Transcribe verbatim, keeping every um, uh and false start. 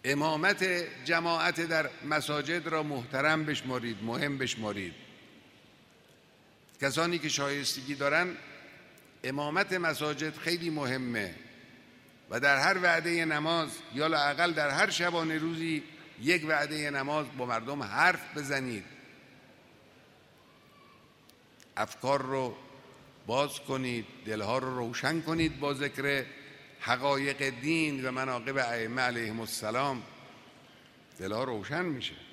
امامت جماعت در مساجد را محترم بشمارید، مهم بشمارید. کسانی که شایستگی دارن امامت مساجد خیلی مهمه و در هر وعده نماز یا لااقل در هر شبانه روزی یک وعده نماز با مردم حرف بزنید، افکار رو باز کنید، دلها رو روشن کنید با ذکر حقایق دین و مناقب ائمه علیهم السلام. دلها روشن میشه.